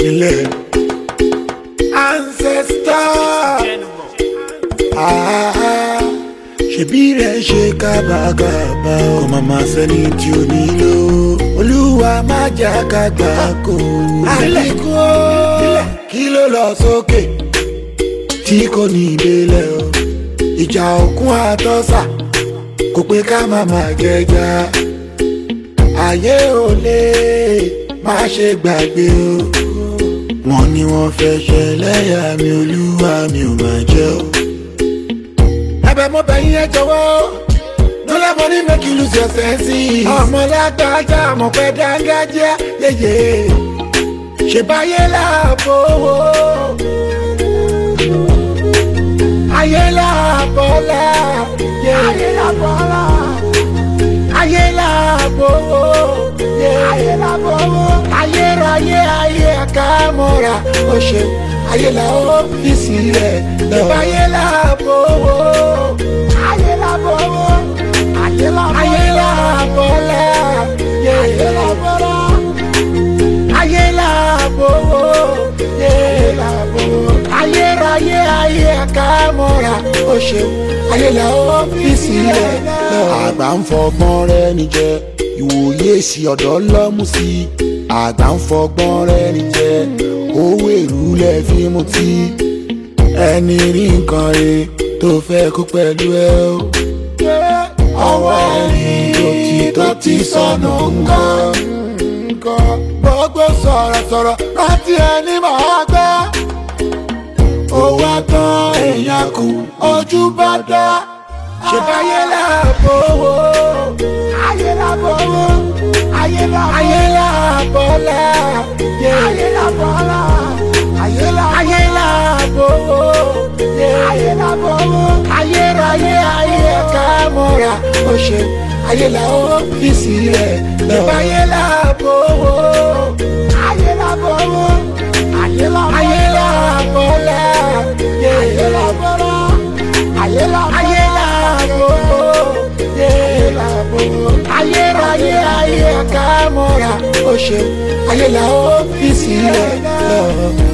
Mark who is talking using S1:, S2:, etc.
S1: nílẹ̀ ancestor. Ṣebí rẹ̀ ṣe kábàkàbà kò màmá sẹ́ni tí ó nílò Olúwa má jà ká gbà kó. Àlékún kí ló lọ sókè tí kò ní ìdélẹ̀ o. Ìjà òkun àtọ́sà kò pé ká màmá gẹ́gà. Ayé ò lè má ṣe gbàgbé o. Wọ́n ní wọ́n fẹ́ ṣẹlẹ́yà mi Olúwa mi ò máa jẹ́ o. Ẹ̀bẹ̀ mo bẹ̀ yín ẹ jọ̀wọ́, no let money make you lose your sense. Ọmọ lágbájá mo fẹ́ dángájá yéyé. Ṣé báyé láàbòwò? Ayé láàbọ̀lá. Ayé láàbọ̀lá. Ayé láàbòwò. Ayé láàbòwò. Ayé ráyé ayé àkàmọ́ra. Ó ṣe ayé la ọ́fíìsì rẹ̀ lọ. Ayé láàbòwò. Ayé láàbòwò. Ayé láàbọ̀lá. Ayé láàbọ̀lá. Ayé láàbòwò. Ayé láàbòwò. Ayé ráyé ayé àkàmọ́ra. Ó ṣe ayé la ọ́fíìsì rẹ̀ lọ. Àgbà ń fọgbọ́n rẹ̀ níjẹ ìwòye sí ọ̀dọ́ lọ́mú sí. Àgbà ń fọgbọ́n rẹ̀ níjẹ owó èrú lẹ fi mutí. Ẹni rí nǹkan rẹ̀ tó fẹ́ kó pẹ̀lú ẹ o. Ọwọ́ ẹni tó ti sọnù nǹkan. Gbogbo sọ̀rọ̀sọ̀rọ̀ láti ẹni máa gbá. Owó àtàn èèyàn kù ojú bá dá. Ṣé báyé láàbòwò? Ayé láàbòwò. Ayé láàbọ̀lá. Ayé láàbọ̀lá. Ayé láàbòwò. Ayé láàbòwò. Ayé ráyé ayé àkàmọ́ra. Ó ṣe ayé la ọ́fíìsì rẹ̀ lọ. Ayé láàbòwò. Ayé láàbòwò. Ayé láàbọ̀lá. Ayé láàbọ̀lá. Ayé láàbòwò. Ayé ráyé ayé àkàmọ́ra. Ó ṣe ayé la ọ́fíìsì rẹ̀ lọ.